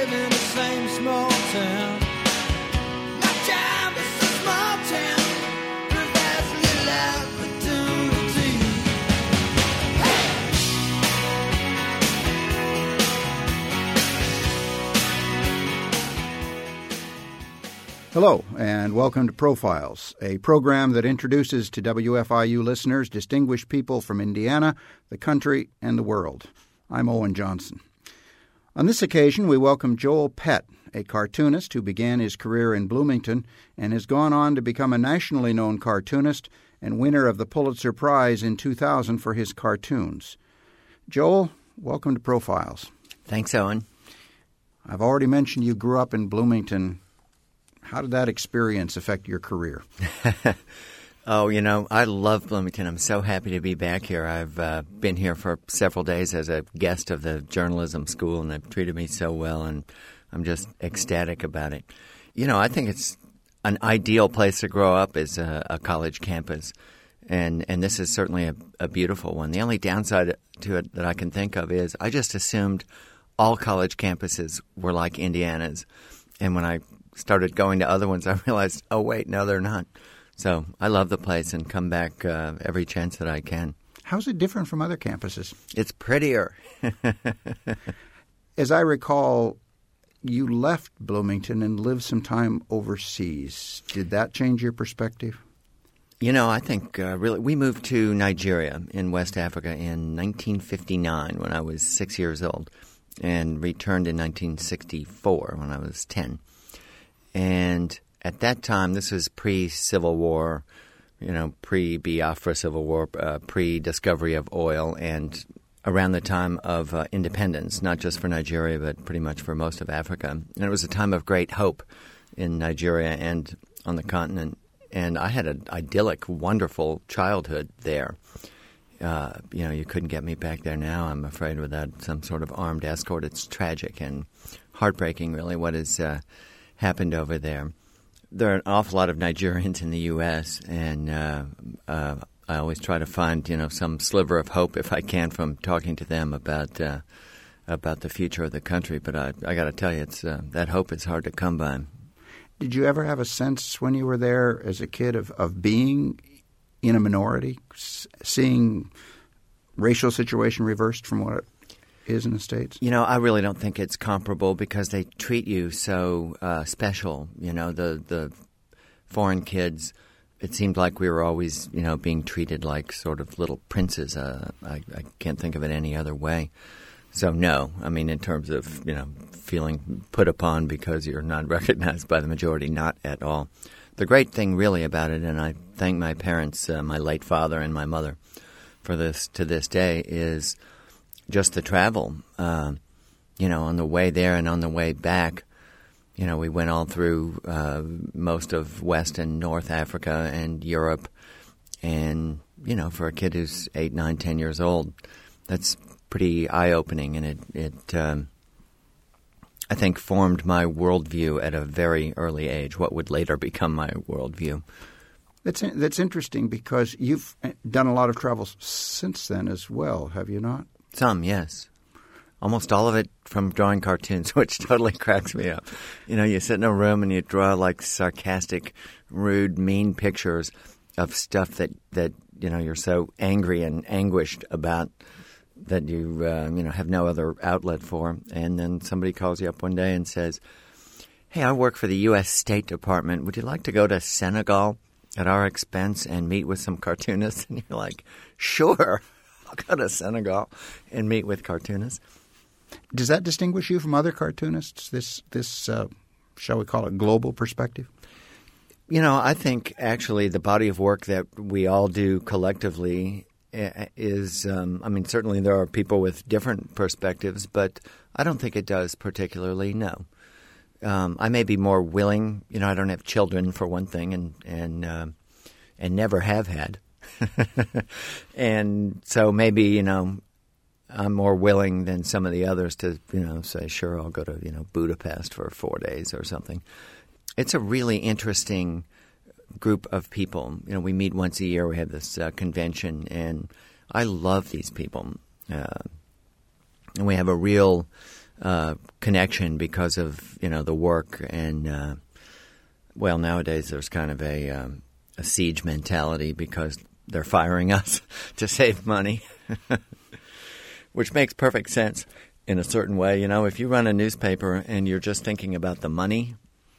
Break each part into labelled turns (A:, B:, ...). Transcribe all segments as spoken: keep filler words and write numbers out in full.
A: live in the same small town. My job is a small town, provides little opportunity. Hey!
B: Hello, and welcome to Profiles, a program that introduces to W F I U listeners distinguished people from Indiana, the country, and the world. I'm Owen Johnson. On this occasion, we welcome Joel Pett, a cartoonist who began his career in Bloomington and has gone on to become a nationally known cartoonist and winner of the Pulitzer Prize in two thousand for his cartoons. Joel, welcome to Profiles.
C: Thanks, Owen.
B: I've already mentioned you grew up in Bloomington. How did that experience affect your career?
C: Oh, you know, I love Bloomington. I'm so happy to be back here. I've uh, been here for several days as a guest of the journalism school, and they've treated me so well, and I'm just ecstatic about it. You know, I think it's an ideal place to grow up is a, a college campus, and, and this is certainly a, a beautiful one. The only downside to it that I can think of is I just assumed all college campuses were like Indiana's, and when I started going to other ones, I realized, oh, wait, no, they're not. So I love the place and come back uh, every chance that I can.
B: How's it different from other campuses?
C: It's prettier.
B: As I recall, you left Bloomington and lived some time overseas. Did that change your perspective?
C: You know, I think uh, really we moved to Nigeria in West Africa in nineteen fifty-nine when I was six years old and returned in nineteen sixty-four when I was ten. And at that time, this was pre-Civil War, you know, pre-Biafra Civil War, uh, pre-discovery of oil, and around the time of uh, independence, not just for Nigeria, but pretty much for most of Africa. And it was a time of great hope in Nigeria and on the continent. And I had an idyllic, wonderful childhood there. Uh, you know, you couldn't get me back there now, I'm afraid, without some sort of armed escort. It's tragic and heartbreaking, really, what has uh, happened over there. There are an awful lot of Nigerians in the U S, and uh, uh, I always try to find, you know, some sliver of hope if I can from talking to them about uh, about the future of the country. But I, I got to tell you, it's uh, that hope is hard to come by.
B: Did you ever have a sense when you were there as a kid of, of being in a minority, seeing racial situation reversed from what it is in the States?
C: You know, I really don't think it's comparable because they treat you so uh, special. You know, the the foreign kids, it seemed like we were always, you know, being treated like sort of little princes. Uh, I, I can't think of it any other way. So, no, I mean, in terms of, you know, feeling put upon because you're not recognized by the majority, not at all. The great thing really about it, and I thank my parents, uh, my late father and my mother for this to this day, is just the travel, uh, you know, on the way there and on the way back. You know, we went all through uh, most of West and North Africa and Europe. And, you know, for a kid who's eight, nine, ten years old, that's pretty eye-opening. And it, it um, I think, formed my worldview at a very early age, what would later become my worldview.
B: That's that's interesting because you've done a lot of travel since then as well, have you not?
C: Some, yes. Almost all of it from drawing cartoons, which totally cracks me up. You know, you sit in a room and you draw like sarcastic, rude, mean pictures of stuff that, that you know, you're so angry and anguished about that you, uh, you know, have no other outlet for. And then somebody calls you up one day and says, hey, I work for the U S State Department. Would you like to go to Senegal at our expense and meet with some cartoonists? And you're like, sure. I'll go to Senegal and meet with cartoonists.
B: Does that distinguish you from other cartoonists, this, this uh, shall we call it, global perspective?
C: You know, I think actually the body of work that we all do collectively is, um, I mean, certainly there are people with different perspectives, but I don't think it does particularly, no. Um, I may be more willing, you know, I don't have children for one thing and, and, uh, and never have had. And so maybe, you know, I'm more willing than some of the others to, you know, say, sure, I'll go to, you know, Budapest for four days or something. It's a really interesting group of people. You know, we meet once a year. We have this uh, convention, and I love these people. Uh, and we have a real uh, connection because of, you know, the work. And, uh, well, nowadays there's kind of a, um, a siege mentality because they're firing us to save money, which makes perfect sense in a certain way. You know, if you run a newspaper and you're just thinking about the money,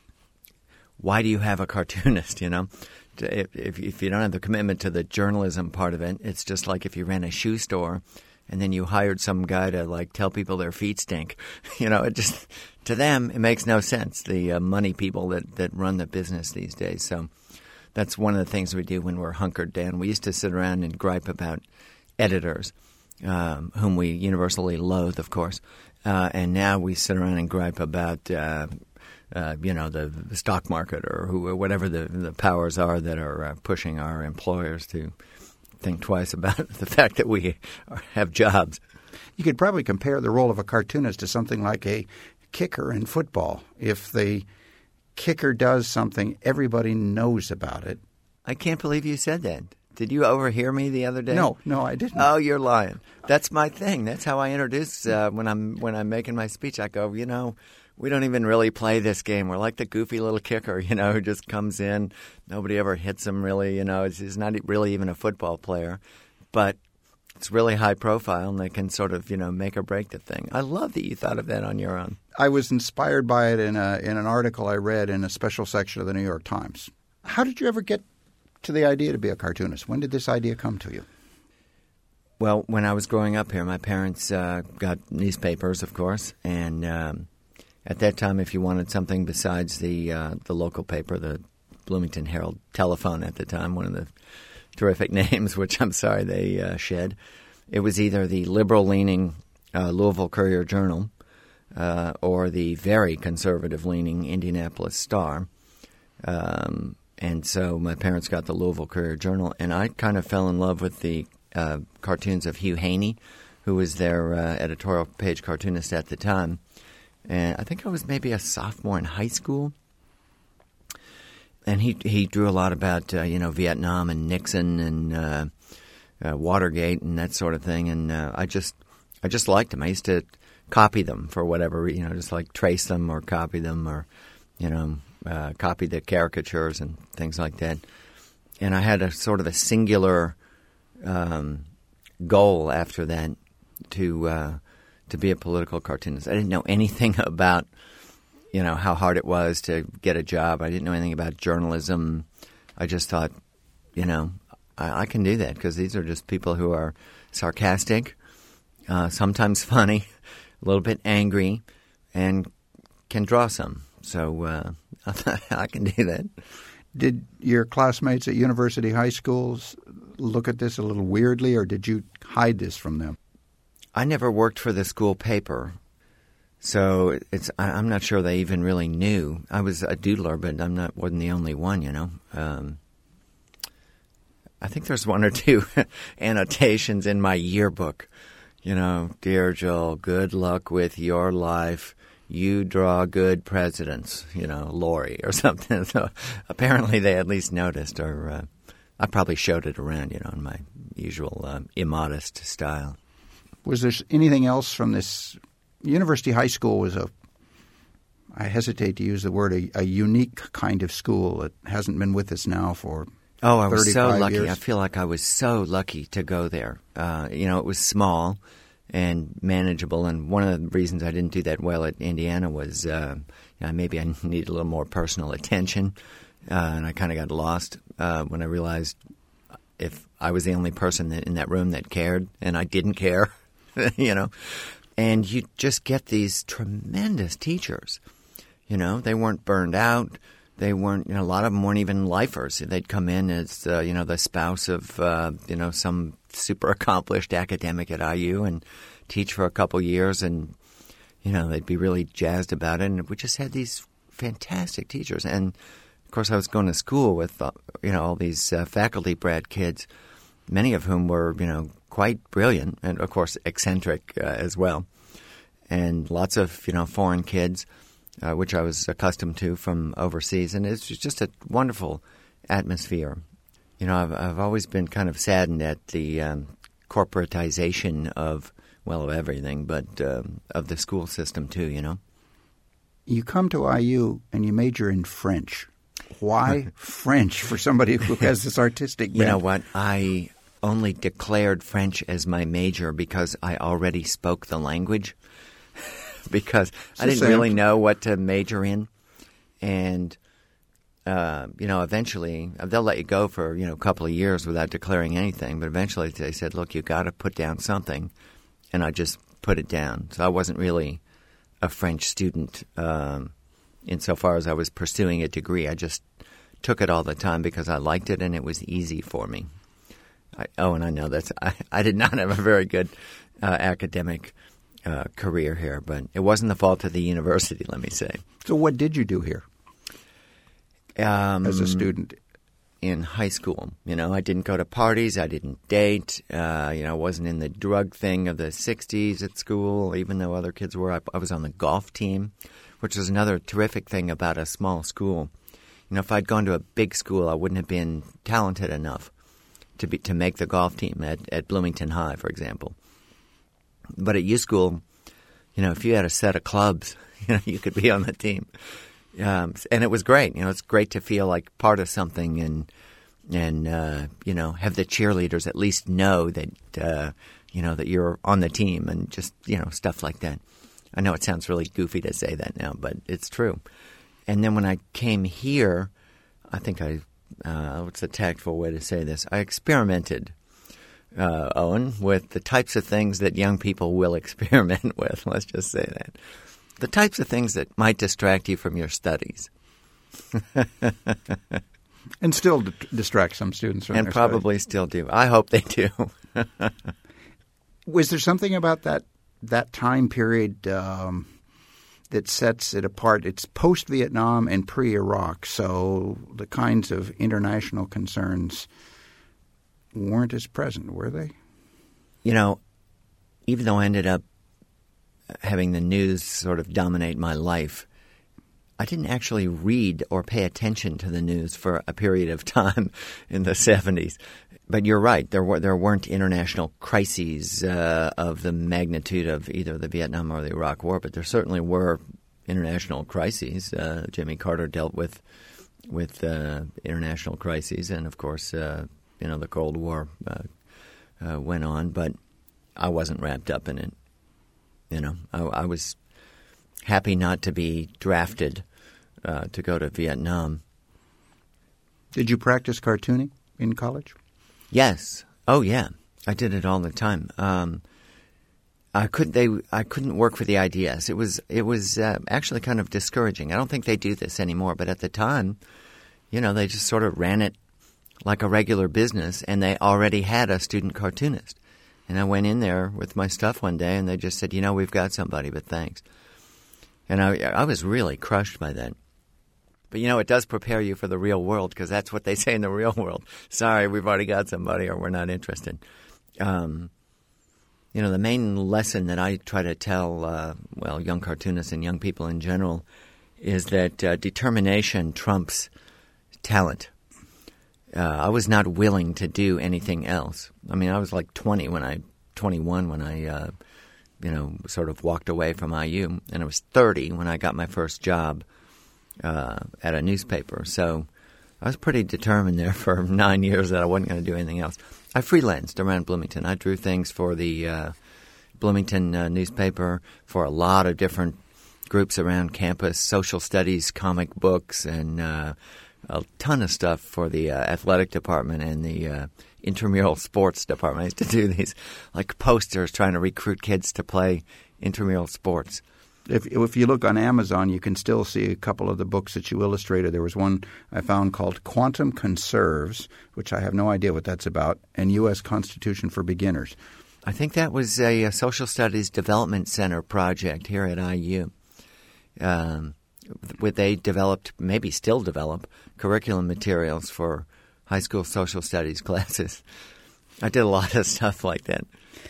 C: why do you have a cartoonist, you know? If, if, if you don't have the commitment to the journalism part of it, it's just like if you ran a shoe store and then you hired some guy to, like, tell people their feet stink. You know, it just, to them, it makes no sense, the uh, money people that, that run the business these days. So that's one of the things we do when we're hunkered down. We used to sit around and gripe about editors, um, whom we universally loathe, of course. Uh, and now we sit around and gripe about, uh, uh, you know, the, the stock market or who, or whatever the, the powers are that are uh, pushing our employers to think twice about the fact that we have jobs.
B: You could probably compare the role of a cartoonist to something like a kicker in football. If the kicker does something, everybody knows about it.
C: I can't believe you said that. Did you overhear me the other day?
B: No, no, I didn't.
C: Oh, you're lying. That's my thing. That's how I introduce uh, when I'm when I'm making my speech. I go, you know, we don't even really play this game. We're like the goofy little kicker, you know, who just comes in. Nobody ever hits him, really. You know, it's, he's not really even a football player, but it's really high profile, and they can sort of, you know, make or break the thing. I love that you thought of that on your own.
B: I was inspired by it in a in an article I read in a special section of the New York Times. How did you ever get to the idea to be a cartoonist? When did this idea come to you?
C: Well, when I was growing up here, my parents uh, got newspapers, of course, and um, at that time, if you wanted something besides the uh, the local paper, the Bloomington Herald Telephone at the time, one of the terrific names, which I'm sorry they uh, shed, it was either the liberal-leaning uh, Louisville Courier-Journal uh, or the very conservative-leaning Indianapolis Star. Um, and so my parents got the Louisville Courier-Journal, and I kind of fell in love with the uh, cartoons of Hugh Haney, who was their uh, editorial page cartoonist at the time. And I think I was maybe a sophomore in high school. And he he drew a lot about, uh, you know, Vietnam and Nixon and uh, uh, Watergate and that sort of thing. And uh, I just I just liked them. I used to copy them for whatever, you know, just like trace them or copy them or, you know, uh, copy the caricatures and things like that. And I had a sort of a singular um, goal after that to uh, to be a political cartoonist. I didn't know anything about, you know, how hard it was to get a job. I didn't know anything about journalism. I just thought, you know, I, I can do that because these are just people who are sarcastic, uh, sometimes funny, a little bit angry, and can draw some. So uh, I can do that.
B: Did your classmates at university high schools look at this a little weirdly, or did you hide this from them?
C: I never worked for the school paper. So it's I'm not sure they even really knew. I was a doodler, but I'm not wasn't the only one, you know. Um, I think there's one or two annotations in my yearbook. You know, dear Joel, good luck with your life. You draw good presidents, you know, Lori or something. So apparently they at least noticed, or uh, I probably showed it around, you know, in my usual uh, immodest style.
B: Was there anything else from this? University high school was a, I hesitate to use the word, a, a unique kind of school that hasn't been with us now for
C: Oh, I was so lucky.
B: years.
C: I feel like I was so lucky to go there. Uh, you know, it was small and manageable, and one of the reasons I didn't do that well at Indiana was uh, you know, maybe I needed a little more personal attention, uh, and I kind of got lost uh, when I realized if I was the only person that, in that room that cared, and I didn't care, you know. And you just get these tremendous teachers. You know, they weren't burned out. They weren't, you know, a lot of them weren't even lifers. They'd come in as, uh, you know, the spouse of, uh, you know, some super accomplished academic at I U and teach for a couple years. And, you know, they'd be really jazzed about it. And we just had these fantastic teachers. And, of course, I was going to school with, uh, you know, all these uh, faculty-bred kids, many of whom were, you know, quite brilliant and, of course, eccentric uh, as well. And lots of, you know, foreign kids, uh, which I was accustomed to from overseas. And it's just a wonderful atmosphere. You know, I've, I've always been kind of saddened at the um, corporatization of well, of everything, but um, of the school system too, you know.
B: You come to I U and you major in French. Why French for somebody who has this artistic bent?
C: You know what? I only declared French as my major because I already spoke the language. Because
B: So
C: I didn't
B: Sam-
C: really know what to major in. And, uh, you know, eventually, they'll let you go for, you know, a couple of years without declaring anything. But eventually they said, look, you got to put down something. And I just put it down. So I wasn't really a French student um, insofar as I was pursuing a degree. I just took it all the time because I liked it and it was easy for me. I, oh, and I know that's I, I did not have a very good uh, academic uh, career here, but it wasn't the fault of the university, let me say.
B: So what did you do here
C: Um,
B: as a student?
C: in high school, you know, I didn't go to parties. I didn't date. Uh, you know, I wasn't in the drug thing of the sixties at school, even though other kids were. I, I was on the golf team, which was another terrific thing about a small school. You know, if I'd gone to a big school, I wouldn't have been talented enough to be to make the golf team at, at Bloomington High, for example. But at U School, you know, if you had a set of clubs, you know, you could be on the team. Um, and it was great. You know, it's great to feel like part of something and, and uh, you know, have the cheerleaders at least know that, uh, you know, that you're on the team and just, you know, stuff like that. I know it sounds really goofy to say that now, but it's true. And then when I came here, I think I, uh, what's the tactful way to say this? I experimented, uh, Owen, with the types of things that young people will experiment with. Let's just say that. The types of things that might distract you from your studies.
B: And still d- distract some students from
C: And
B: their
C: probably still do. I hope they do.
B: studies. Was there something about that that time period um, that sets it apart? It's post-Vietnam and pre-Iraq, so the kinds of international concerns weren't as present, were they?
C: You know, even though I ended up having the news sort of dominate my life, I didn't actually read or pay attention to the news for a period of time in the seventies. But you're right, there were there weren't international crises uh, of the magnitude of either the Vietnam or the Iraq War, but there certainly were international crises. Uh, Jimmy Carter dealt with with uh, international crises, and of course, uh, you know, the Cold War uh, uh, went on, but I wasn't wrapped up in it. You know, I, I was happy not to be drafted uh, to go to Vietnam.
B: Did you practice cartooning in college?
C: Yes. Oh, yeah. I did it all the time. Um, I couldn't. They. I couldn't work for the I D S. It was. It was uh, actually kind of discouraging. I don't think they do this anymore. But at the time, you know, they just sort of ran it like a regular business, and they already had a student cartoonist. And I went in there with my stuff one day, and they just said, you know, we've got somebody, but thanks. And I, I was really crushed by that. But, you know, it does prepare you for the real world, because that's what they say in the real world. Sorry, we've already got somebody, or we're not interested. Um, you know, the main lesson that I try to tell, uh, well, young cartoonists and young people in general, is that uh, determination trumps talent. Uh, I was not willing to do anything else. I mean, I was like twenty when I, twenty-one when I, uh, you know, sort of walked away from I U, and I was thirty when I got my first job uh, at a newspaper. So I was pretty determined there for nine years that I wasn't going to do anything else. I freelanced around Bloomington. I drew things for the uh, Bloomington uh, newspaper, for a lot of different groups around campus, social studies, comic books, and uh, a ton of stuff for the uh, athletic department and the uh, intramural sports department. I used to do these like posters trying to recruit kids to play intramural sports.
B: If if you look on Amazon, you can still see a couple of the books that you illustrated. There was one I found called Quantum Conserves, which I have no idea what that's about, and U S Constitution for Beginners.
C: I think that was a, a Social Studies Development Center project here at I U. Um, where they developed, maybe still develop, curriculum materials for high school social studies classes. I did a lot of stuff like that.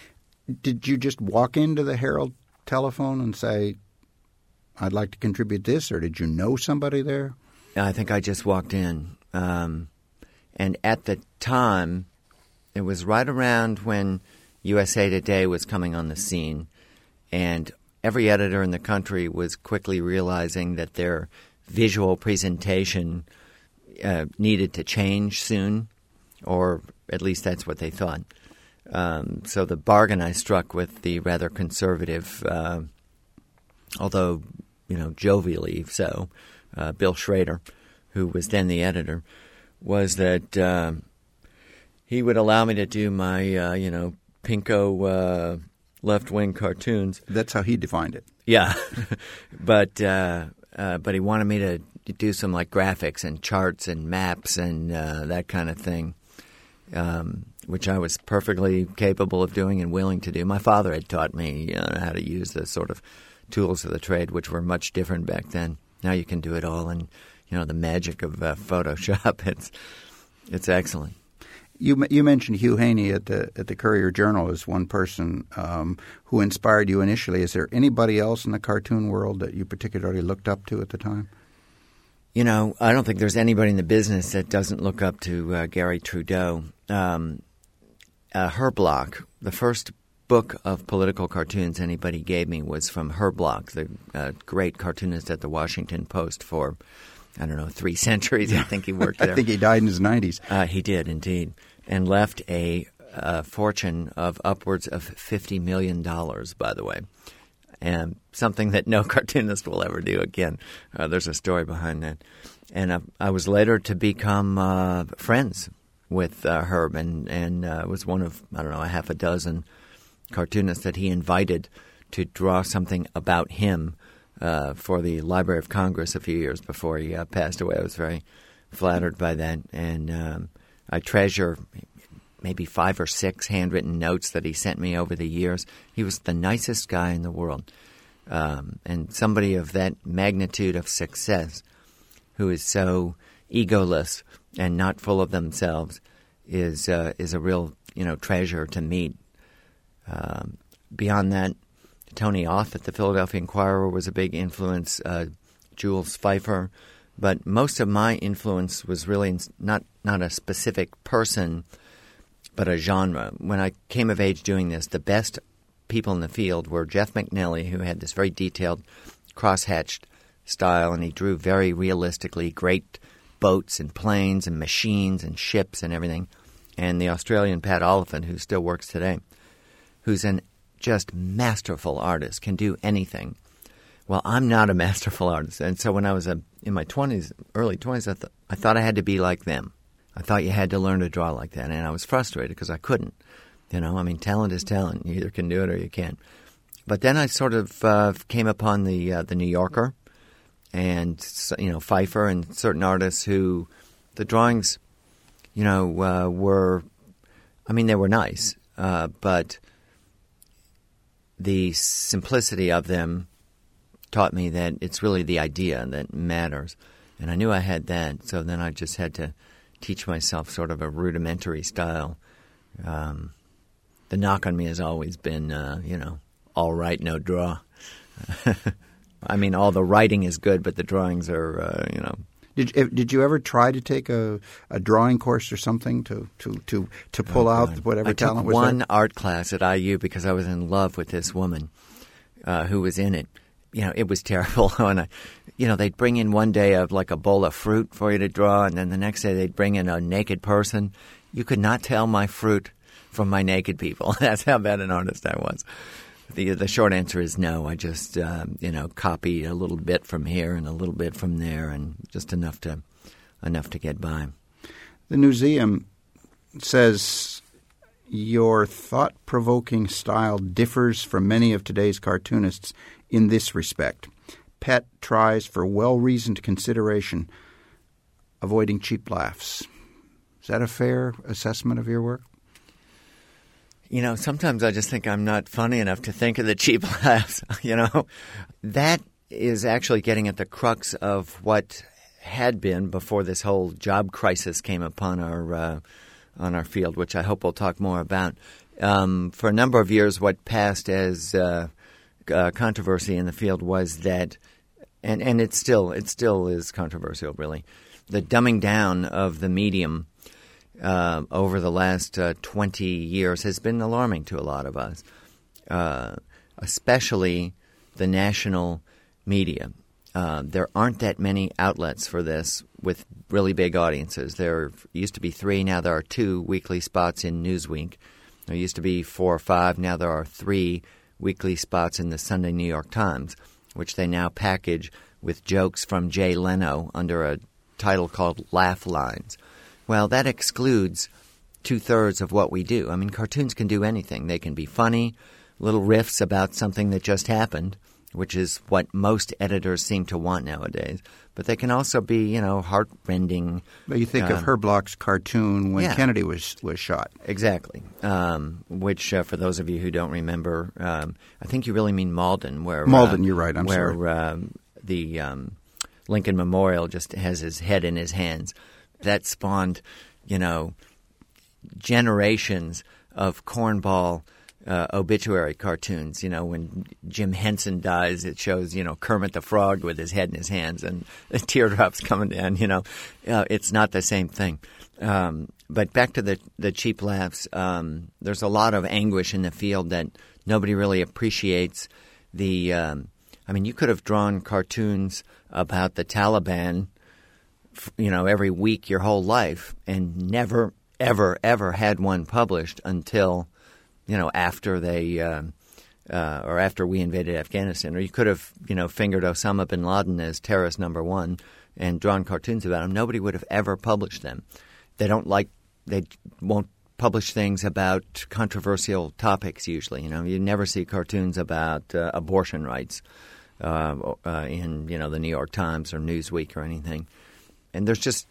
B: Did you just walk into the Herald telephone and say, I'd like to contribute this, or did you know somebody there?
C: I think I just walked in. Um, and at the time, it was right around when U S A Today was coming on the scene, and every editor in the country was quickly realizing that their visual presentation uh, needed to change soon, or at least that's what they thought. Um, so the bargain I struck with the rather conservative, uh, although, you know, jovially so, uh, Bill Schrader, who was then the editor, was that uh, he would allow me to do my, uh, you know, pinko uh, left-wing cartoons.
B: That's how he defined it.
C: Yeah, but uh, uh, but he wanted me to do some like graphics and charts and maps and uh, that kind of thing, um, which I was perfectly capable of doing and willing to do. My father had taught me uh, how to use the sort of tools of the trade, which were much different back then. Now you can do it all, and you know the magic of uh, Photoshop. It's it's excellent.
B: You you mentioned Hugh Haney at the at the Courier Journal as one person um, who inspired you initially. Is there anybody else in the cartoon world that you particularly looked up to at the time?
C: You know, I don't think there's anybody in the business that doesn't look up to uh, Gary Trudeau. Um, uh, Herb Block, the first book of political cartoons anybody gave me was from Herb Block, the uh, great cartoonist at the Washington Post for, I don't know, three centuries. I think he worked there.
B: I think he died in his nineties.
C: Uh, he did, indeed, and left a uh, fortune of upwards of fifty million dollars, by the way, and something that no cartoonist will ever do again. Uh, there's a story behind that. And uh, I was later to become uh, friends with uh, Herb, and, and uh, was one of, I don't know, a half a dozen cartoonists that he invited to draw something about him Uh, for the Library of Congress a few years before he uh, passed away. I was very flattered by that, and um, I treasure maybe five or six handwritten notes that he sent me over the years. He was the nicest guy in the world, um, and somebody of that magnitude of success who is so egoless and not full of themselves is uh, is a real, you know, treasure to meet. Um, beyond that, Tony Auth at the Philadelphia Inquirer was a big influence, uh, Jules Feiffer. But most of my influence was really not, not a specific person, but a genre. When I came of age doing this, the best people in the field were Jeff McNelly, who had this very detailed cross-hatched style, and he drew very realistically great boats and planes and machines and ships and everything. And the Australian Pat Oliphant, who still works today, who's an just masterful artist, can do anything. Well, I'm not a masterful artist. And so when I was uh, in my twenties, early twenties, I, th- I thought I had to be like them. I thought you had to learn to draw like that. And I was frustrated because I couldn't. You know, I mean, talent is talent. You either can do it or you can't. But then I sort of uh, came upon the uh, the New Yorker and, you know, Pfeiffer and certain artists who the drawings, you know, uh, were, I mean, they were nice, uh, but the simplicity of them taught me that it's really the idea that matters. And I knew I had that, so then I just had to teach myself sort of a rudimentary style. Um, the knock on me has always been, uh, you know, all right, no draw. I mean, all the writing is good, but the drawings are, uh, you know.
B: Did did you ever try to take a, a drawing course or something to to, to, to pull
C: oh,
B: out
C: God.
B: whatever
C: I
B: talent
C: took
B: was
C: one
B: there?
C: art class at I U because I was in love with this woman uh, who was in it. You know, it was terrible. And I, you know, they'd bring in one day of like a bowl of fruit for you to draw, and then the next day they'd bring in a naked person. You could not tell my fruit from my naked people. That's how bad an artist I was. The the short answer is no. I just, um, you know, copied a little bit from here and a little bit from there, and just enough to enough to get by.
B: The museum says your thought-provoking style differs from many of today's cartoonists in this respect. Pet tries for well-reasoned consideration, avoiding cheap laughs. Is that a fair assessment of your work?
C: You know, sometimes I just think I'm not funny enough to think of the cheap laughs, you know. That is actually getting at the crux of what had been before this whole job crisis came upon our uh, on our field, which I hope we'll talk more about. Um, for a number of years, what passed as uh, uh, controversy in the field was that, and, and it still it still is controversial, really, the dumbing down of the medium uh, over the last uh, twenty years has been alarming to a lot of us, uh, especially the national media. Uh, there aren't that many outlets for this with really big audiences. There used to be three, now there are two weekly spots in Newsweek. There used to be four or five, now there are three weekly spots in the Sunday New York Times, which they now package with jokes from Jay Leno under a title called Laugh Lines. Well, that excludes two-thirds of what we do. I mean, cartoons can do anything. They can be funny, little riffs about something that just happened, which is what most editors seem to want nowadays. But they can also be, you know, heart-rending.
B: But you think um, of Herb Bloch's cartoon when
C: yeah.
B: Kennedy was, was shot.
C: Exactly. Um, which, uh, for those of you who don't remember, um, I think you really mean Malden. Where
B: Malden,
C: uh,
B: you're right. I'm
C: where,
B: sorry.
C: Where um, the um, Lincoln Memorial just has his head in his hands. That spawned, you know, generations of cornball Uh, obituary cartoons. You know, when Jim Henson dies, it shows, you know, Kermit the Frog with his head in his hands and the teardrops coming down, you know. Uh, it's not the same thing. Um, but back to the, the cheap laughs, um, there's a lot of anguish in the field that nobody really appreciates. The, um, I mean, you could have drawn cartoons about the Taliban, you know, every week your whole life and never, ever, ever had one published until you know, after they uh, uh, or after we invaded Afghanistan. Or you could have, you know, fingered Osama bin Laden as terrorist number one and drawn cartoons about him. Nobody would have ever published them. They don't like – they won't publish things about controversial topics usually. You know, you never see cartoons about uh, abortion rights uh, uh, in, you know, the New York Times or Newsweek or anything. And there's just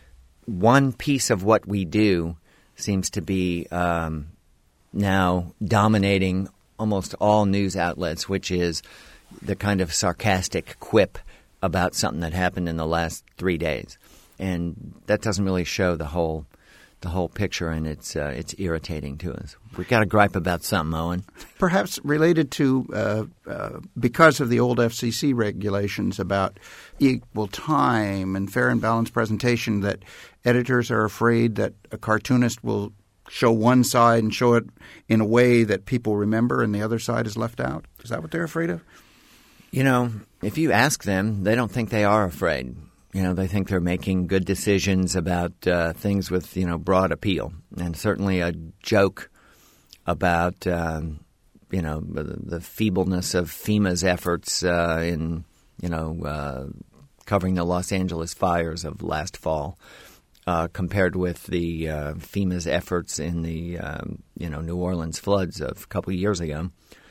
C: one piece of what we do seems to be um, – now dominating almost all news outlets, which is the kind of sarcastic quip about something that happened in the last three days. And that doesn't really show the whole the whole picture, and it's uh, it's irritating to us. We've got to gripe about something, Owen.
B: Perhaps related to uh, uh, because of the old F C C regulations about equal time and fair and balanced presentation, that editors are afraid that a cartoonist will show one side and show it in a way that people remember and the other side is left out? Is that what they're afraid of?
C: You know, if you ask them, they don't think they are afraid. You know, they think they're making good decisions about uh, things with, you know, broad appeal. And certainly a joke about, um, you know, the, the feebleness of FEMA's efforts uh, in, you know, uh, covering the Los Angeles fires of last fall. Uh, compared with the uh, FEMA's efforts in the um, you know New Orleans floods of a couple of years ago,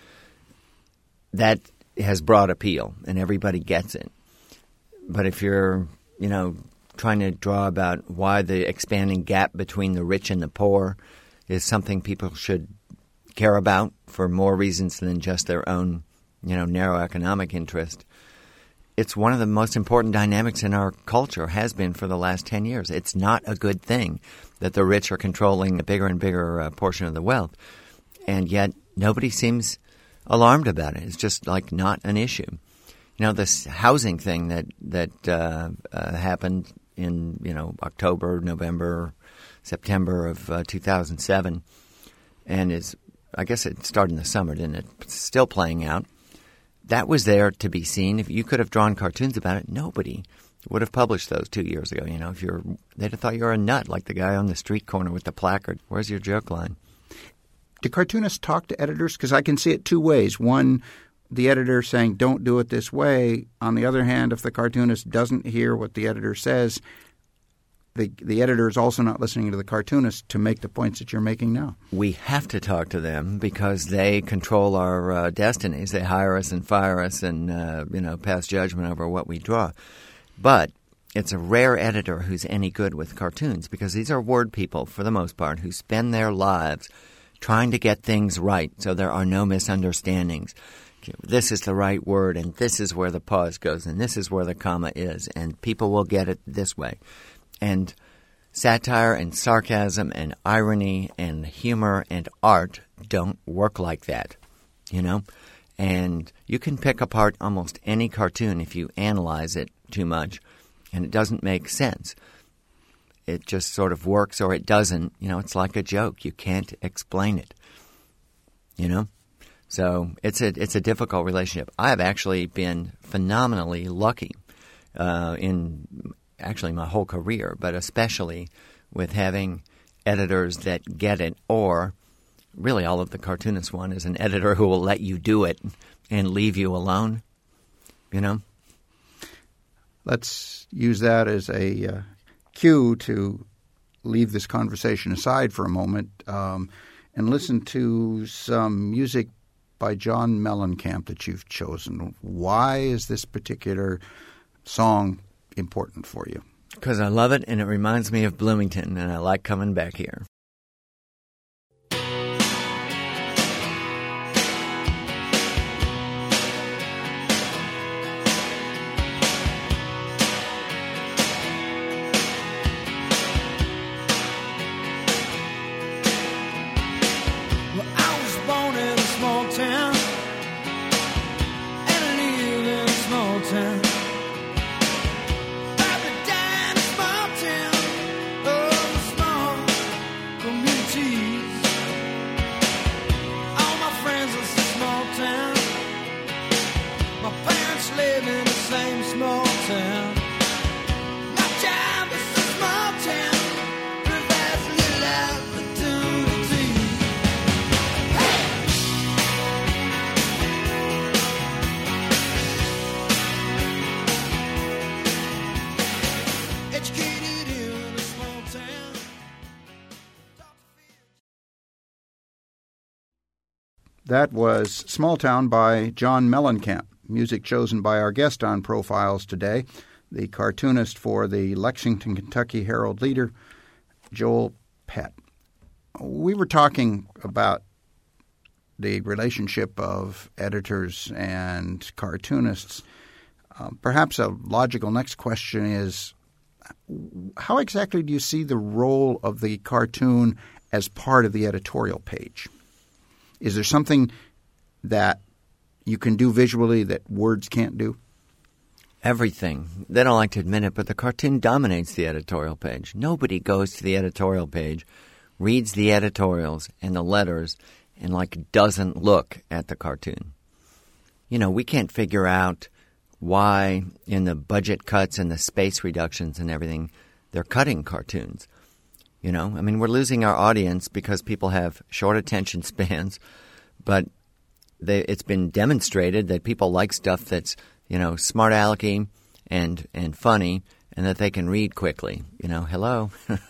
C: that has broad appeal and everybody gets it. But if you're you know trying to draw about why the expanding gap between the rich and the poor is something people should care about for more reasons than just their own you know narrow economic interest, it's one of the most important dynamics in our culture, has been for the last ten years. It's not a good thing that the rich are controlling a bigger and bigger uh, portion of the wealth. And yet nobody seems alarmed about it. It's just like not an issue. You know, this housing thing that, that uh, uh, happened in, you know, October, November, September of uh, two thousand seven, and is, I guess it started in the summer, didn't it? It's still playing out. That was there to be seen. If you could have drawn cartoons about it, nobody would have published those two years ago. You know, if you're, they'd have thought you were a nut, like the guy on the street corner with the placard. Where's your joke line?
B: Do cartoonists talk to editors? Because I can see it two ways. One, the editor saying, don't do it this way. On the other hand, if the cartoonist doesn't hear what the editor says, the the editor is also not listening to the cartoonist to make the points that you're making now.
C: We have to talk to them because they control our uh, destinies. They hire us and fire us and, uh, you know, pass judgment over what we draw. But it's a rare editor who's any good with cartoons because these are word people, for the most part, who spend their lives trying to get things right so there are no misunderstandings. This is the right word, and this is where the pause goes, and this is where the comma is, and people will get it this way. And satire and sarcasm and irony and humor and art don't work like that, you know? And you can pick apart almost any cartoon if you analyze it too much, and it doesn't make sense. it just sort of works or it doesn't. You know, it's like a joke. You can't explain it. You know? So it's a it's a difficult relationship. I have actually been phenomenally lucky uh, in actually my whole career, but especially with having editors that get it, or really all of the cartoonists want is an editor who will let you do it and leave you alone, you know?
B: Let's use that as a uh, cue to leave this conversation aside for a moment um, and listen to some music by John Mellencamp that you've chosen. Why is this particular song important for you?
C: Because I love it and it reminds me of Bloomington and I like coming back here.
B: That was Small Town by John Mellencamp, music chosen by our guest on Profiles today, the cartoonist for the Lexington, Kentucky Herald-Leader, Joel Pett. We were talking about the relationship of editors and cartoonists. Uh, perhaps a logical next question is, how exactly do you see the role of the cartoon as part of the editorial page? Is there something that you can do visually that words can't do?
C: Everything. They don't like to admit it, but the cartoon dominates the editorial page. Nobody goes to the editorial page, reads the editorials and the letters, and like doesn't look at the cartoon. You know, we can't figure out why in the budget cuts and the space reductions and everything, they're cutting cartoons. You know, I mean, we're losing our audience because people have short attention spans, but they, it's been demonstrated that people like stuff that's, you know, smart alecky and and funny, and that they can read quickly. You know, hello.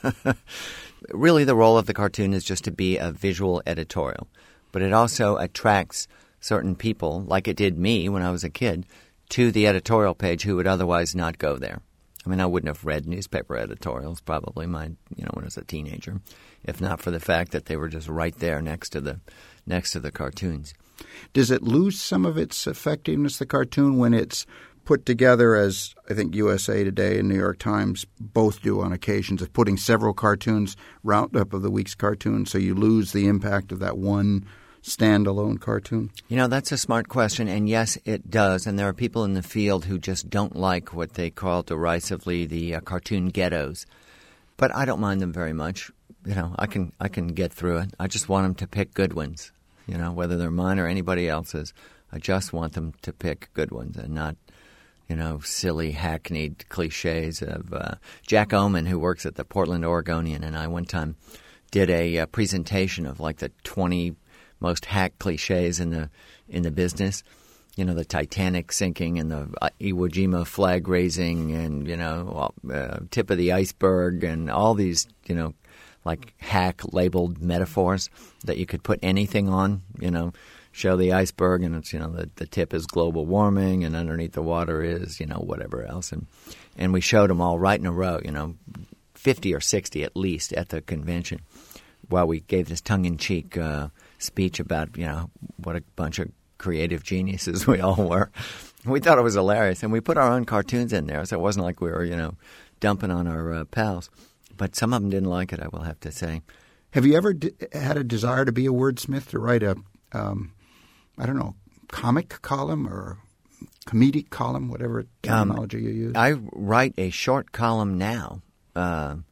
C: Really, the role of the cartoon is just to be a visual editorial, but it also attracts certain people, like it did me when I was a kid, to the editorial page who would otherwise not go there. I mean, I wouldn't have read newspaper editorials probably, my you know, when I was a teenager, if not for the fact that they were just right there next to the next to the cartoons.
B: Does it lose some of its effectiveness, the cartoon, when it's put together, as I think U S A Today and New York Times both do on occasions, of putting several cartoons, roundup of the week's cartoons, so you lose the impact of that one standalone cartoon?
C: You know, that's a smart question, and yes, it does. And there are people in the field who just don't like what they call derisively the uh, cartoon ghettos. But I don't mind them very much. You know, I can I can get through it. I just want them to pick good ones, you know, whether they're mine or anybody else's. I just want them to pick good ones and not, you know, silly, hackneyed cliches of uh, Jack Oman, who works at the Portland Oregonian, and I one time did a, a presentation of like the twenty most hack cliches in the in the business. You know, the Titanic sinking and the Iwo Jima flag raising and, you know, uh, tip of the iceberg and all these, you know, like hack labeled metaphors that you could put anything on, you know, show the iceberg and it's, you know, the, the tip is global warming and underneath the water is, you know, whatever else. And, and we showed them all right in a row, you know, fifty or sixty at least at the convention while we gave this tongue-in-cheek uh, speech about, you know, what a bunch of creative geniuses we all were. We thought it was hilarious. And we put our own cartoons in there, so it wasn't like we were, you know, dumping on our uh, pals. But some of them didn't like it, I will have to say.
B: Have you ever d- had a desire to be a wordsmith, to write a, um, I don't know, comic column or comedic column, whatever terminology um, you use?
C: I write a short column now, uh,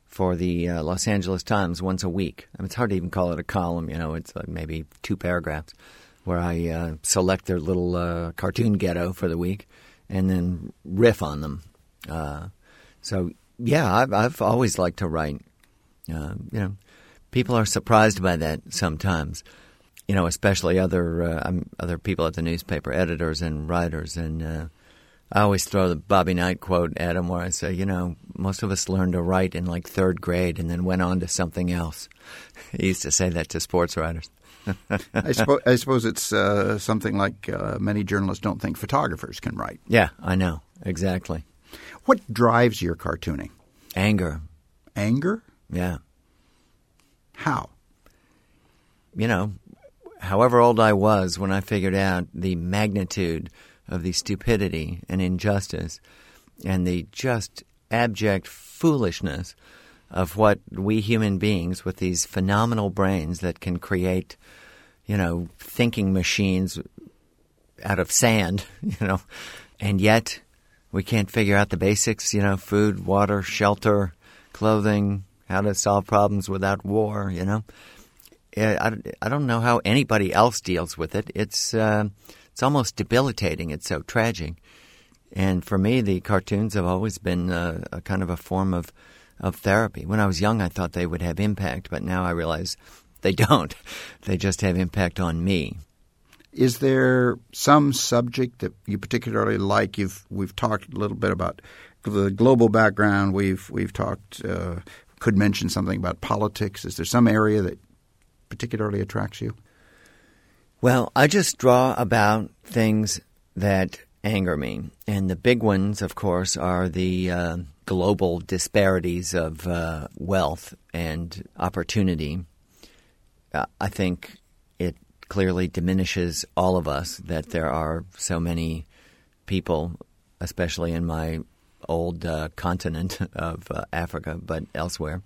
C: for the uh, Los Angeles Times once a week. I mean, it's hard to even call it a column, you know. It's like maybe two paragraphs where I uh, select their little uh, cartoon ghetto for the week and then riff on them. Uh, so, yeah, I've, I've always liked to write. Uh, you know, people are surprised by that sometimes, you know, especially other uh, um, other people at the newspaper, editors and writers. And uh, I always throw the Bobby Knight quote at them where I say, you know, most of us learned to write in like third grade and then went on to something else. He used to say that to sports writers.
B: I, suppose, I suppose it's uh, something like uh, many journalists don't think photographers can write.
C: Yeah, I know. Exactly.
B: What drives your cartooning?
C: Anger.
B: Anger?
C: Yeah.
B: How?
C: You know, however old I was when I figured out the magnitude of the stupidity and injustice and the just abject foolishness of what we human beings with these phenomenal brains that can create, you know, thinking machines out of sand, you know, and yet we can't figure out the basics, you know, food, water, shelter, clothing, how to solve problems without war, you know. I, I don't know how anybody else deals with it. It's uh, it's almost debilitating. It's so tragic. And for me, the cartoons have always been a, a kind of a form of, of therapy. When I was young, I thought they would have impact, but now I realize they don't. They just have impact on me.
B: Is there some subject that you particularly like? You've we've talked a little bit about the global background. We've we've talked. Uh, could mention something about politics. Is there some area that particularly attracts you?
C: Well, I just draw about things that anger me, and the big ones, of course, are the uh, global disparities of uh, wealth and opportunity. Uh, I think it clearly diminishes all of us that there are so many people, especially in my old uh, continent of uh, Africa, but elsewhere,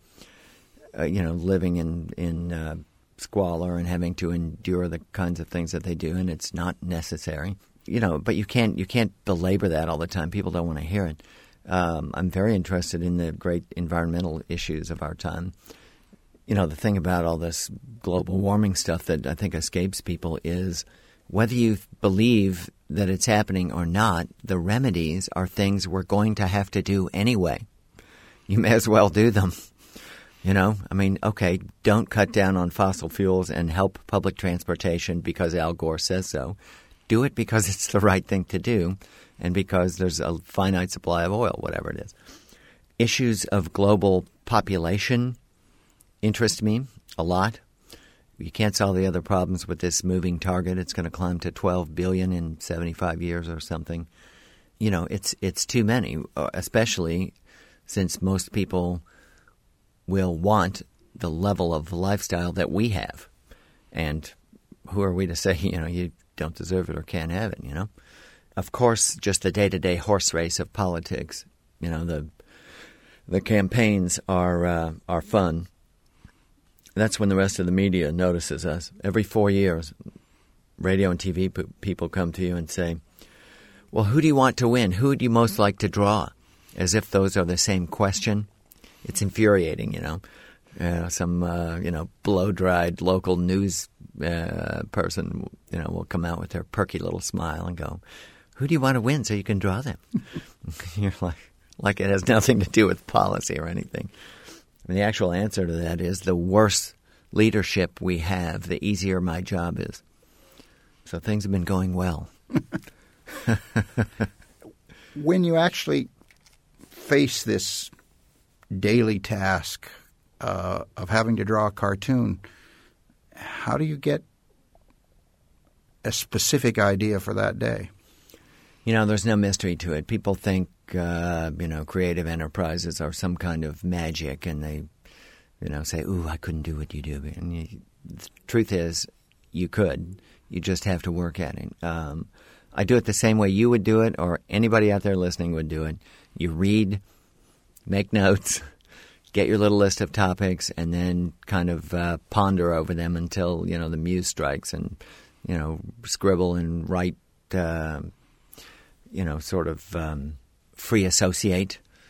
C: uh, you know, living in, in uh, squalor and having to endure the kinds of things that they do, and it's not necessary. You know, but you can't you can't belabor that all the time. People don't want to hear it. Um, I'm very interested in the great environmental issues of our time. You know, the thing about all this global warming stuff that I think escapes people is whether you believe that it's happening or not, the remedies are things we're going to have to do anyway. You may as well do them. You know, I mean, okay, don't cut down on fossil fuels and help public transportation because Al Gore says so. Do it because it's the right thing to do and because there's a finite supply of oil, whatever it is. Issues of global population interest me a lot. You can't solve the other problems with this moving target. It's going to climb to twelve billion in seventy-five years or something. You know, it's it's too many, especially since most people will want the level of lifestyle that we have. And who are we to say, you know, you don't deserve it or can't have it, you know? Of course, just the day-to-day horse race of politics. You know, the the campaigns are uh, are fun. That's when the rest of the media notices us. Every four years, radio and T V p- people come to you and say, well, who do you want to win? Who would you most like to draw? As if those are the same question. It's infuriating, you know. Uh, some, uh, you know, blow-dried local news uh, person, you know, will come out with their perky little smile and go, who do you want to win so you can draw them? You're like, like it has nothing to do with policy or anything. And the actual answer to that is the worse leadership we have, the easier my job is. So things have been going well.
B: When you actually face this daily task uh, of having to draw a cartoon, how do you get a specific idea for that day?
C: You know, there's no mystery to it. People think, uh, you know, creative enterprises are some kind of magic, and they, you know, say, ooh, I couldn't do what you do. And you, the truth is, you could. You just have to work at it. Um, I do it the same way you would do it, or anybody out there listening would do it. You read, make notes, get your little list of topics, and then kind of uh, ponder over them until, you know, the muse strikes, and, you know, scribble and write, uh, you know, sort of um, free associate.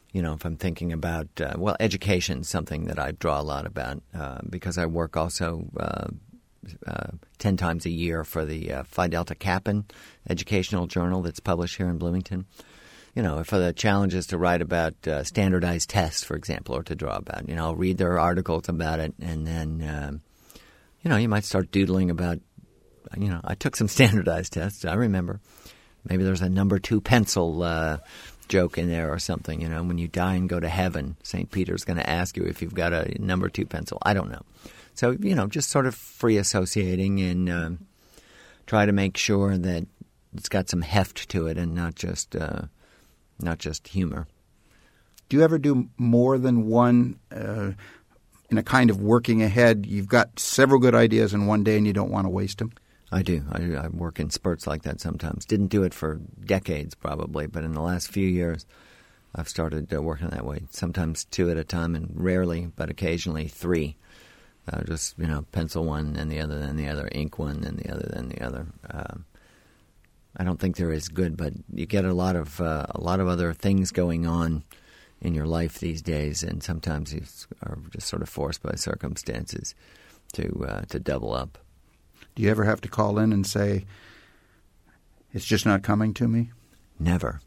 C: you know, if I'm thinking about, uh, well, education is something that I draw a lot about uh, because I work also uh, uh, ten times a year for the uh, Phi Delta Kappan educational journal that's published here in Bloomington. You know, if the challenge is to write about uh, standardized tests, for example, or to draw about, you know, I'll read their articles about it, and then, um, you know, you might start doodling about, you know, I took some standardized tests, I remember. Maybe there's a number two pencil uh, joke in there or something, you know, when you die and go to heaven, Saint Peter's going to ask you if you've got a number two pencil. I don't know. So, you know, just sort of free associating and um, try to make sure that it's got some heft to it and not just uh, not just humor.
B: Do you ever do more than one uh, in a kind of working ahead? You've got several good ideas in one day and you don't want to waste them?
C: I do. I, I work in spurts like that sometimes. Didn't do it for decades probably, but in the last few years I've started uh, working that way. Sometimes two at a time and rarely, but occasionally three. Uh, just, you know, pencil one and the other, then the other, ink one and the other, then the other. Um, I don't think they're as good, but you get a lot of uh, a lot of other things going on in your life these days, and sometimes you are just sort of forced by circumstances to uh, to double up.
B: Do you ever have to call in and say, it's just not coming to me?
C: Never.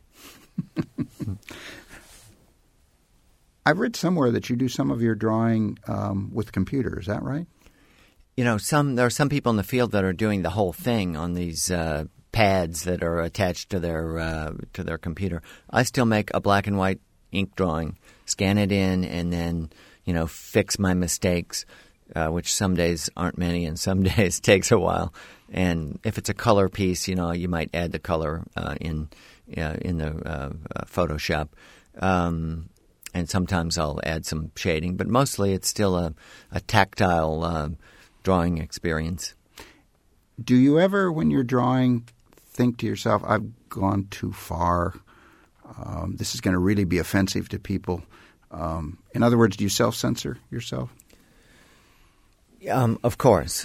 B: I've read somewhere that you do some of your drawing um, with computer. Is that right?
C: You know, some there are some people in the field that are doing the whole thing on these uh, pads that are attached to their uh, to their computer. I still make a black and white ink drawing, scan it in, and then, you know, fix my mistakes, uh, which some days aren't many and some days takes a while. And if it's a color piece, you know, you might add the color uh, in uh, in the uh, uh, Photoshop. Um, and sometimes I'll add some shading, but mostly it's still a, a tactile uh, drawing experience.
B: Do you ever, when you're drawing, think to yourself, I've gone too far? Um, this is going to really be offensive to people. Um, in other words, do you self-censor yourself?
C: Um, of course.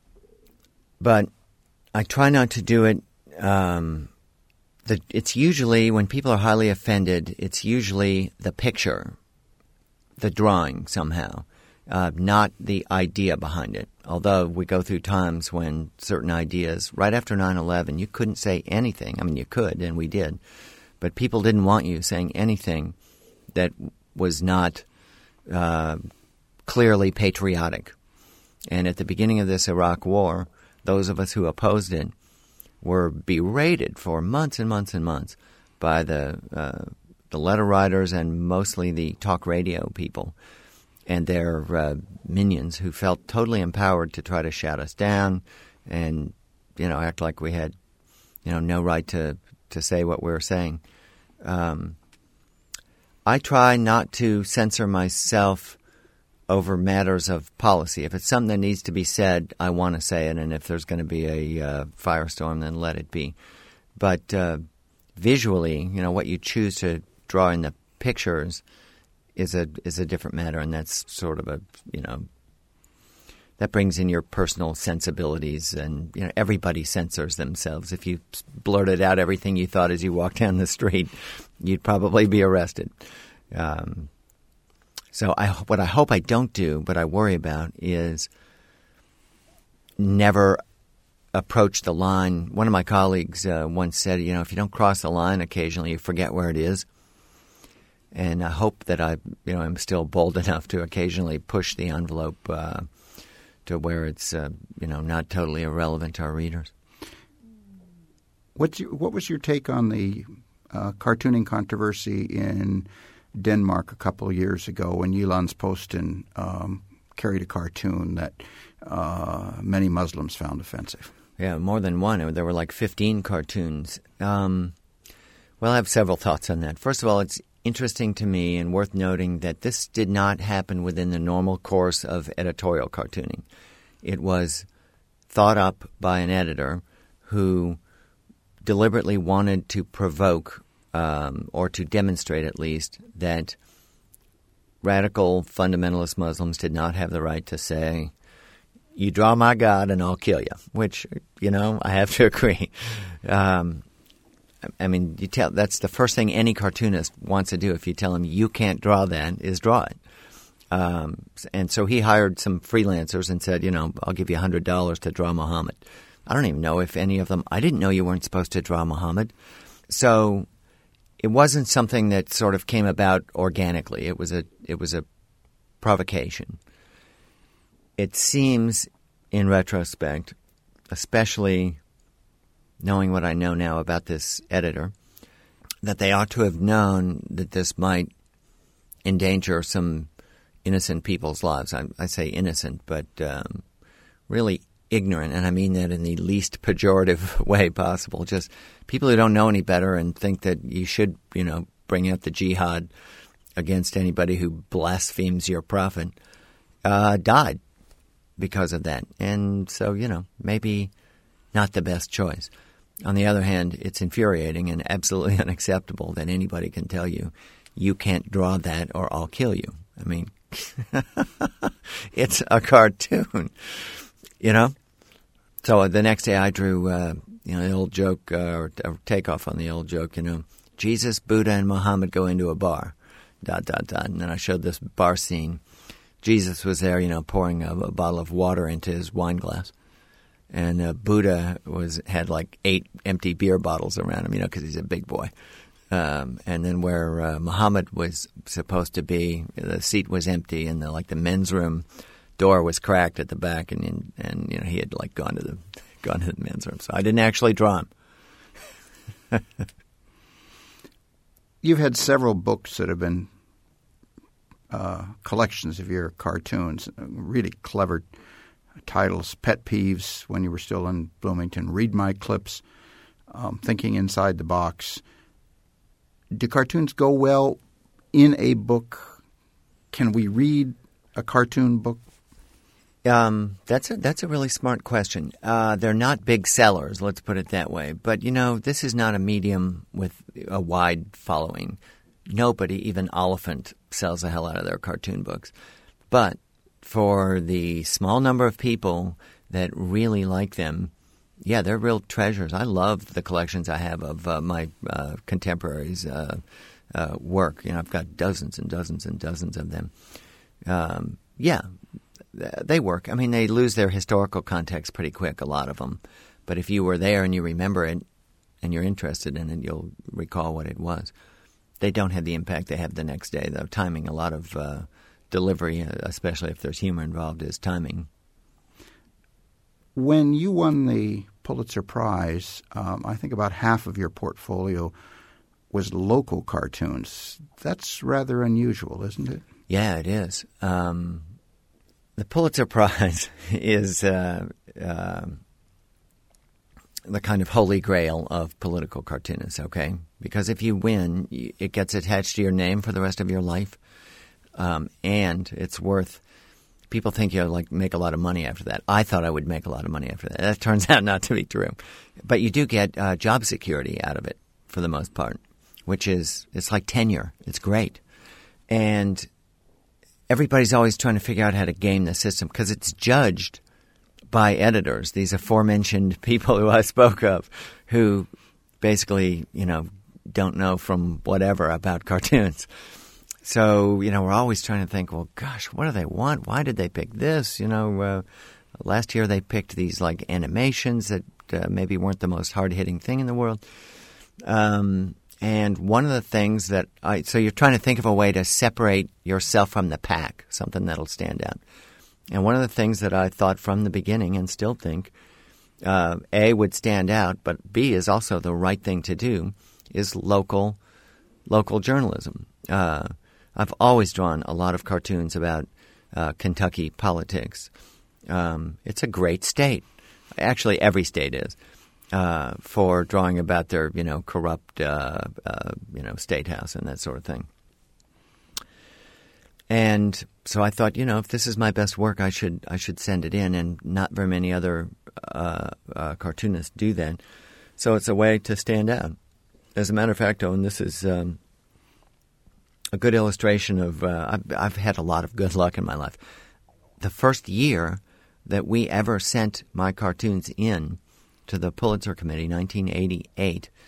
C: But I try not to do it. Um, the, it's usually, when people are highly offended, it's usually the picture, the drawing somehow, uh, not the idea behind it. Although we go through times when certain ideas, right after nine eleven, you couldn't say anything. I mean, you could, and we did. But people didn't want you saying anything that was not uh, clearly patriotic. And at the beginning of this Iraq war, those of us who opposed it were berated for months and months and months by the uh, the letter writers and mostly the talk radio people and their uh, minions who felt totally empowered to try to shout us down and, you know, act like we had, you know, no right to, to say what we were saying. Um, I try not to censor myself over matters of policy. If it's something that needs to be said, I want to say it, and if there's going to be a uh, firestorm, then let it be. But uh, visually, you know, what you choose to draw in the pictures is a is a different matter, and that's sort of a, you know, that brings in your personal sensibilities, and, you know, everybody censors themselves. If you blurted out everything you thought as you walked down the street, you'd probably be arrested. Um, so I, what I hope I don't do, but I worry about, is never approach the line. One of my colleagues uh, once said, you know, if you don't cross the line occasionally, you forget where it is. And I hope that I, you know, I'm still bold enough to occasionally push the envelope uh, to where it's, uh, you know, not totally irrelevant to our readers.
B: What's your, what was your take on the uh, cartooning controversy in Denmark a couple of years ago when Jyllands-Posten um, carried a cartoon that uh, many Muslims found offensive?
C: Yeah, more than one. There were like fifteen cartoons. Um, well, I have several thoughts on that. First of all, it's interesting to me and worth noting that this did not happen within the normal course of editorial cartooning. It was thought up by an editor who deliberately wanted to provoke um, or to demonstrate at least that radical fundamentalist Muslims did not have the right to say, you draw my God and I'll kill you, which, you know, I have to agree. Um, I mean, you tell that's the first thing any cartoonist wants to do. If you tell him you can't draw that, is draw it. Um, and so he hired some freelancers and said, you know, I'll give you one hundred dollars to draw Muhammad. I don't even know if any of them – I didn't know you weren't supposed to draw Muhammad. So it wasn't something that sort of came about organically. It was a it was a provocation. It seems in retrospect, especially knowing what I know now about this editor, that they ought to have known that this might endanger some innocent people's lives. I, I say innocent, but um, really ignorant, and I mean that in the least pejorative way possible. Just people who don't know any better and think that you should, you know, bring out the jihad against anybody who blasphemes your prophet, uh, died because of that. And so, you know, maybe not the best choice. On the other hand, it's infuriating and absolutely unacceptable that anybody can tell you, you can't draw that or I'll kill you. I mean, it's a cartoon, you know? So the next day I drew, uh, you know, the old joke, uh, or, or takeoff on the old joke, you know, Jesus, Buddha, and Muhammad go into a bar, dot, dot, dot. And then I showed this bar scene. Jesus was there, you know, pouring a, a bottle of water into his wine glass. And uh, Buddha was had like eight empty beer bottles around him, you know, because he's a big boy. Um, and then where uh, Muhammad was supposed to be, the seat was empty, and the, like the men's room door was cracked at the back, and and, and you know he had like gone to the gone to the men's room. So I didn't actually draw him.
B: You've had several books that have been uh, collections of your cartoons, really clever titles. Pet Peeves, when you were still in Bloomington. Read My Clips, um, Thinking Inside the Box. Do cartoons go well in a book? Can we read a cartoon book?
C: Um, that's a that's a really smart question. Uh, they're not big sellers, let's put it that way. But, you know, this is not a medium with a wide following. Nobody, even Oliphant, sells the hell out of their cartoon books. But for the small number of people that really like them, yeah, they're real treasures. I love the collections I have of uh, my uh, contemporaries' uh, uh, work. You know, I've got dozens and dozens and dozens of them. Um, yeah, they work. I mean, they lose their historical context pretty quick, a lot of them. But if you were there and you remember it and you're interested in it, you'll recall what it was. They don't have the impact they have the next day, though. Timing, a lot of uh, delivery, especially if there's humor involved, is timing.
B: When you won the Pulitzer Prize, um, I think about half of your portfolio was local cartoons. That's rather unusual, isn't it?
C: Yeah, it is. Um, the Pulitzer Prize is uh, uh, the kind of holy grail of political cartoonists, okay? Because if you win, it gets attached to your name for the rest of your life, um, and it's worth – people think you'll like make a lot of money after that. I thought I would make a lot of money after that. That turns out not to be true. But you do get uh, job security out of it for the most part, which is it's like tenure. It's great. And everybody's always trying to figure out how to game the system because it's judged by editors, these aforementioned people who I spoke of, who basically, you know, don't know from whatever about cartoons. So, you know, we're always trying to think, well, gosh, what do they want? Why did they pick this? You know, uh, last year they picked these, like, animations that uh, maybe weren't the most hard-hitting thing in the world. Um, and one of the things that I – so you're trying to think of a way to separate yourself from the pack, something that'll stand out. And one of the things that I thought from the beginning and still think, uh, A, would stand out, but B, is also the right thing to do, is local local journalism. Uh I've always drawn a lot of cartoons about uh, Kentucky politics. Um, it's a great state. Actually, every state is uh, for drawing about their, you know, corrupt, uh, uh, you know, state house and that sort of thing. And so I thought, you know, if this is my best work, I should I should send it in. And not very many other uh, uh, cartoonists do that. So it's a way to stand out. As a matter of fact, Owen, this is. Um, A good illustration of uh, I've, I've had a lot of good luck in my life. The first year that we ever sent my cartoons in to the Pulitzer Committee, nineteen eighty-eight,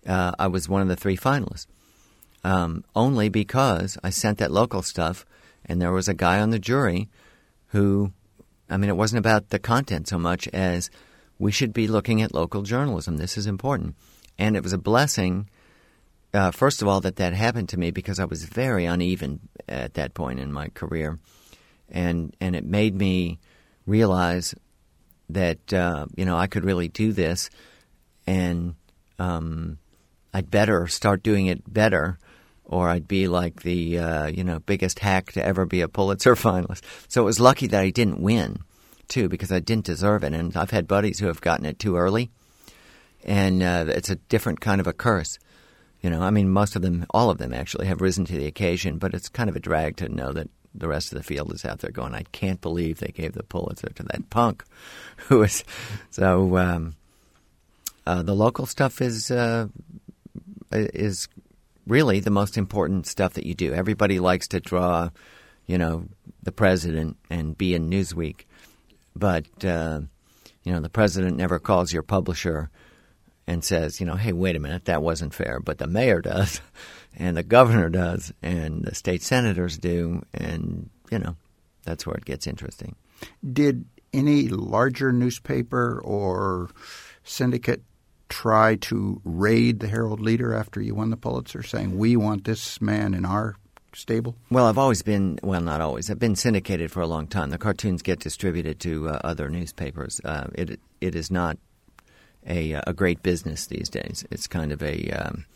C: uh, I was one of the three finalists. Um, only because I sent that local stuff, and there was a guy on the jury who, I mean, it wasn't about the content so much as we should be looking at local journalism. This is important. And it was a blessing, uh, first of all, that that happened to me because I was very uneven at that point in my career. And and it made me realize that, uh, you know, I could really do this, and um, I'd better start doing it better, or I'd be like the, uh, you know, biggest hack to ever be a Pulitzer finalist. So it was lucky that I didn't win, too, because I didn't deserve it. And I've had buddies who have gotten it too early, and uh, it's a different kind of a curse. You know, I mean, most of them, all of them actually, have risen to the occasion, but it's kind of a drag to know that the rest of the field is out there going, I can't believe they gave the Pulitzer to that punk who is. So um, uh, the local stuff is uh, is really the most important stuff that you do. Everybody likes to draw, you know, the president and be in Newsweek, but uh, you know, the president never calls your publisher and says, you know, hey, wait a minute, that wasn't fair. But the mayor does, and the governor does, and the state senators do, and, you know, that's where it gets interesting.
B: Did any larger newspaper or syndicate try to raid the Herald Leader after you won the Pulitzer, saying, we want this man in our stable?
C: Well, I've always been, well, not always. I've been syndicated for a long time. The cartoons get distributed to uh, other newspapers. Uh, it It is not a, a great business these days. It's kind of a um,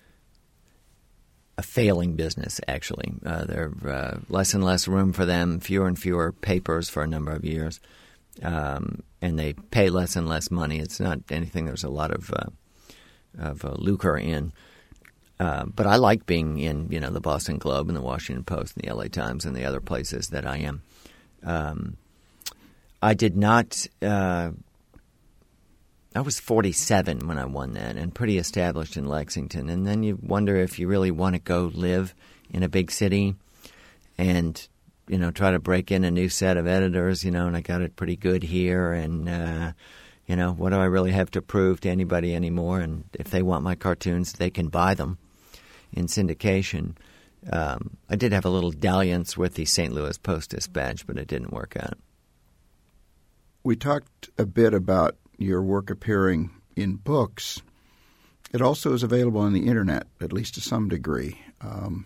C: a failing business, actually. Uh, there are uh, less and less room for them, fewer and fewer papers for a number of years, um, and they pay less and less money. It's not anything there's a lot of uh, of uh, lucre in. Uh, but I like being in, you know, the Boston Globe and the Washington Post and the L A Times and the other places that I am. Um, I did not uh, – I was forty-seven when I won that, and pretty established in Lexington. And then you wonder if you really want to go live in a big city and, you know, try to break in a new set of editors, you know, and I got it pretty good here. And, uh, you know, what do I really have to prove to anybody anymore? And if they want my cartoons, they can buy them in syndication. Um, I did have a little dalliance with the Saint Louis Post-Dispatch, but it didn't work out.
B: We talked a bit about your work appearing in books. It also is available on the Internet, at least to some degree. Um,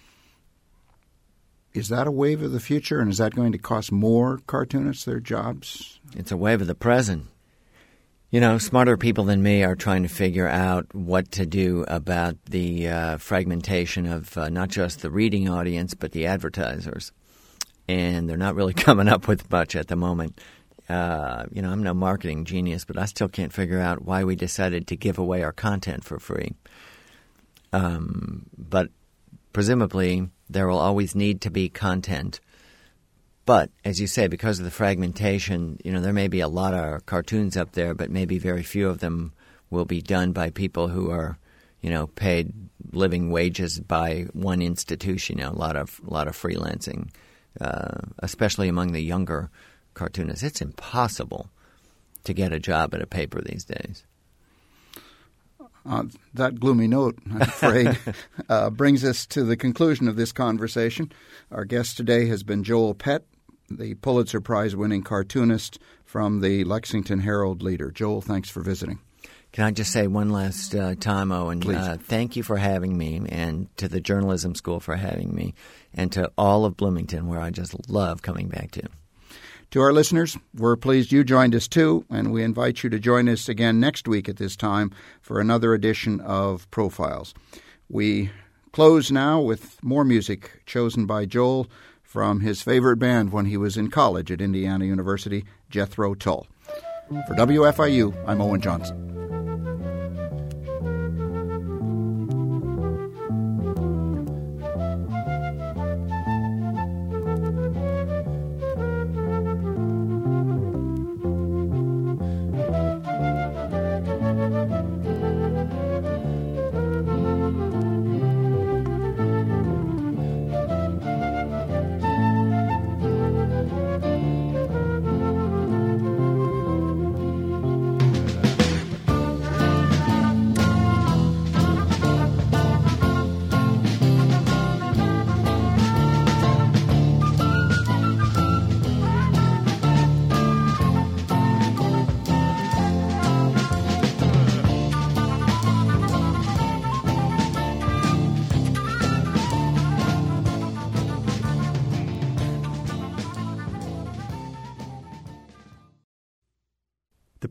B: is that a wave of the future, and is that going to cost more cartoonists their jobs?
C: It's a wave of the present. You know, smarter people than me are trying to figure out what to do about the uh, fragmentation of uh, not just the reading audience, but the advertisers. And they're not really coming up with much at the moment. Uh, you know, I'm no marketing genius, but I still can't figure out why we decided to give away our content for free. Um, but presumably there will always need to be content. But, as you say, because of the fragmentation, you know, there may be a lot of cartoons up there, but maybe very few of them will be done by people who are, you know, paid living wages by one institution. You know, a lot of, a lot of freelancing, uh, especially among the younger cartoonists. It's impossible to get a job at a paper these days.
B: Uh, that gloomy note, I'm afraid, uh, brings us to the conclusion of this conversation. Our guest today has been Joel Pett, the Pulitzer Prize-winning cartoonist from the Lexington Herald Leader. Joel, thanks for visiting.
C: Can I just say one last uh, time, Owen?
B: Please.
C: Uh, thank you for having me, and to the journalism school for having me, and to all of Bloomington, where I just love coming back to.
B: To our listeners, we're pleased you joined us too, and we invite you to join us again next week at this time for another edition of Profiles. We close now with more music chosen by Joel from his favorite band when he was in college at Indiana University, Jethro Tull. For W F I U, I'm Owen Johnson.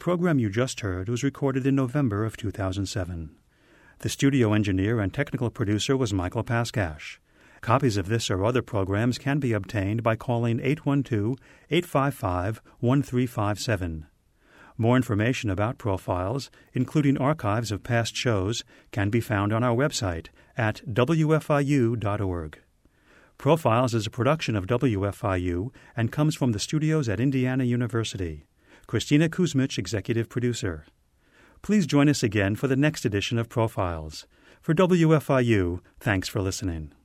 D: program you just heard was recorded in November of two thousand seven. The studio engineer and technical producer was Michael Paskash. Copies of this or other programs can be obtained by calling eight one two, eight five five, one three five seven. More information about Profiles, including archives of past shows, can be found on our website at w f i u dot org. Profiles is a production of W F I U and comes from the studios at Indiana University. Christina Kuzmich, executive producer. Please join us again for the next edition of Profiles. For W F I U, thanks for listening.